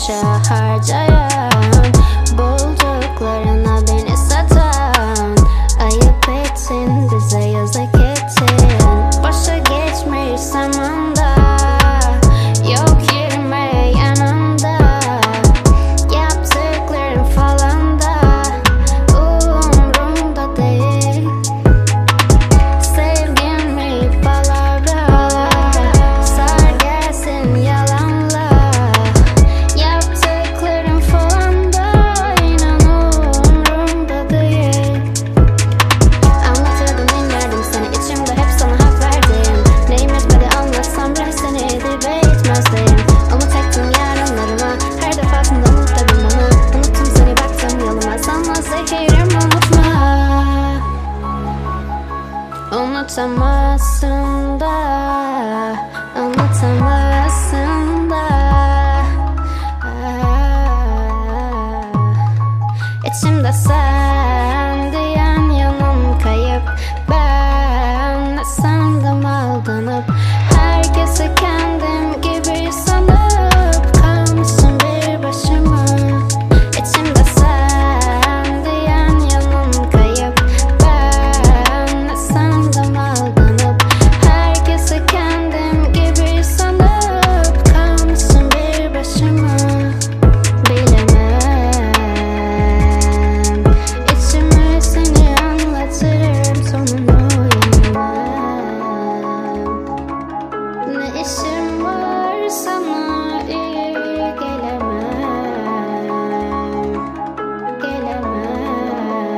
boşa harcayan, bulduklarına beni satan, ayıp ettin, bize yazık ettin. Boşa geçmiş zamanda, yok yürüme yanımda. Yaptıkların falan da umurumda değil. Sevgin mi palavralar, sar gelsin yalanlar. Yaptıkların falan da inan umurumda değil. Anlatırdım, dinlerdim seni, içimde hep sana hak verdim. Neyim etmedi anlatsam bile seni edibe etmezdim. Umut ettim yarınlarıma, her defasında umut dedim bana. Unuttum seni, baktım yoluma, sana zehirim unutma. Unutamazsın da, unutamazsın da. İçimde sen diyen yanım kayıp. Ben de sandım aldanıp, herkese kendim gibi sanıp kalmışım bir başıma. İçimde sen diyen yanım kayıp. Ben de sandım aldanıp, herkese kendim gibi sanıp kalmışım bir başıma. Bilemem, içime seni anlatırım, sonunu uyanmam. Ne işim var sana, iyi gelemem,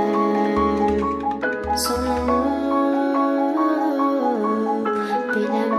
gelemem. Sonunu bilemem.